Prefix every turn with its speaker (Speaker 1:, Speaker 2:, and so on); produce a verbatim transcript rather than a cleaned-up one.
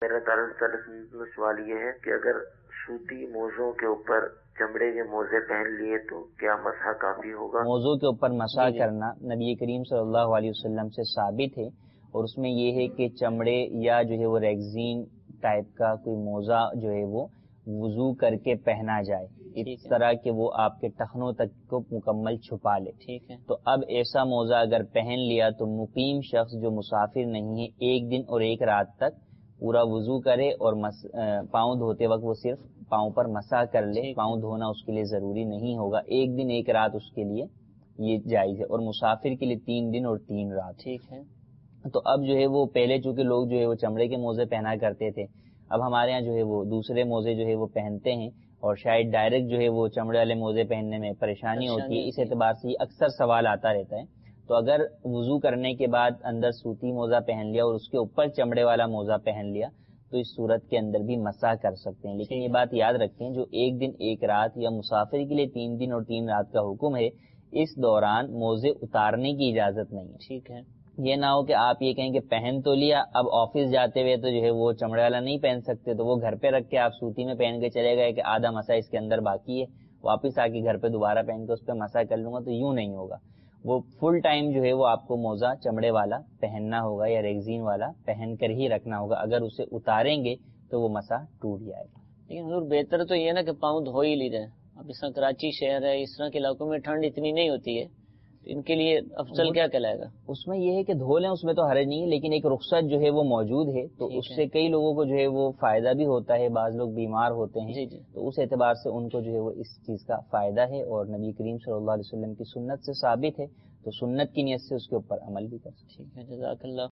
Speaker 1: میرا دراصل سوال یہ ہے کہ اگر سوتی موزوں کے اوپر چمڑے کے موزے پہن لیے تو کیا مسح کافی ہوگا؟
Speaker 2: موزوں کے اوپر مسح کرنا نبی کریم صلی اللہ علیہ وسلم سے ثابت ہے، اور اس میں یہ ہے کہ چمڑے یا جو ہے وہ ریگزین ٹائپ کا کوئی موزہ جو ہے وہ وضو کر کے پہنا جائے، اس طرح کہ وہ آپ کے ٹخنوں تک کو مکمل چھپا لے. ٹھیک ہے، تو اب ایسا موزہ اگر پہن لیا تو مقیم شخص جو مسافر نہیں ہے ایک دن اور ایک رات تک پورا وضو کرے، اور مس... پاؤں دھوتے وقت وہ صرف پاؤں پر مسح کر لے، پاؤں دھونا اس کے لیے ضروری نہیں ہوگا، ایک دن ایک رات اس کے لیے یہ جائز ہے، اور مسافر کے لیے تین دن اور تین رات. ٹھیک ہے، تو اب جو ہے وہ پہلے چونکہ لوگ جو ہے وہ چمڑے کے موزے پہنا کرتے تھے، اب ہمارے ہاں جو ہے وہ دوسرے موزے جو ہے وہ پہنتے ہیں، اور شاید ڈائریکٹ جو ہے وہ چمڑے والے موزے پہننے میں پریشانی ہوتی ہے، اس اعتبار سے یہ اکثر سوال آتا رہتا ہے. تو اگر وضو کرنے کے بعد اندر سوتی موزہ پہن لیا اور اس کے اوپر چمڑے والا موزہ پہن لیا تو اس صورت کے اندر بھی مسح کر سکتے ہیں، لیکن یہ بات یاد رکھیں جو ایک دن ایک رات یا مسافر کے لیے تین دن اور تین رات کا حکم ہے، اس دوران موزے اتارنے کی اجازت نہیں. ٹھیک ہے، یہ نہ ہو کہ آپ یہ کہیں کہ پہن تو لیا، اب آفس جاتے ہوئے تو جو ہے وہ چمڑے والا نہیں پہن سکتے، تو وہ گھر پہ رکھ کے آپ سوتی میں پہن کے چلے گئے کہ آدھا مسح اس کے اندر باقی ہے، واپس آ کے گھر پہ دوبارہ پہن کے اس پہ مسح کر لوں گا، تو یوں نہیں ہوگا. وہ فل ٹائم جو ہے وہ آپ کو موزہ چمڑے والا پہننا ہوگا یا ریگزین والا پہن کر ہی رکھنا ہوگا، اگر اسے اتاریں گے تو وہ مسح ٹوٹ جائے گا.
Speaker 3: لیکن حضور بہتر تو یہ نا کہ پاؤں دھو ہی لی جائے. اب اس طرح کراچی شہر ہے، اس طرح کے علاقوں میں ٹھنڈ اتنی نہیں ہوتی ہے، ان کے لیے افضل کیا کہلائے گا؟
Speaker 2: اس میں یہ ہے کہ دھو لیں، اس میں تو حرج نہیں ہے، لیکن ایک رخصت جو ہے وہ موجود ہے، تو اس سے کئی لوگوں کو جو ہے وہ فائدہ بھی ہوتا ہے، بعض لوگ بیمار ہوتے ہیں، جی جی. تو اس اعتبار سے ان کو جو ہے وہ اس چیز کا فائدہ ہے، اور نبی کریم صلی اللہ علیہ وسلم کی سنت سے ثابت ہے، تو سنت کی نیت سے اس کے اوپر عمل بھی کر سکتے ہیں.
Speaker 3: ٹھیک ہے، جزاک اللہ.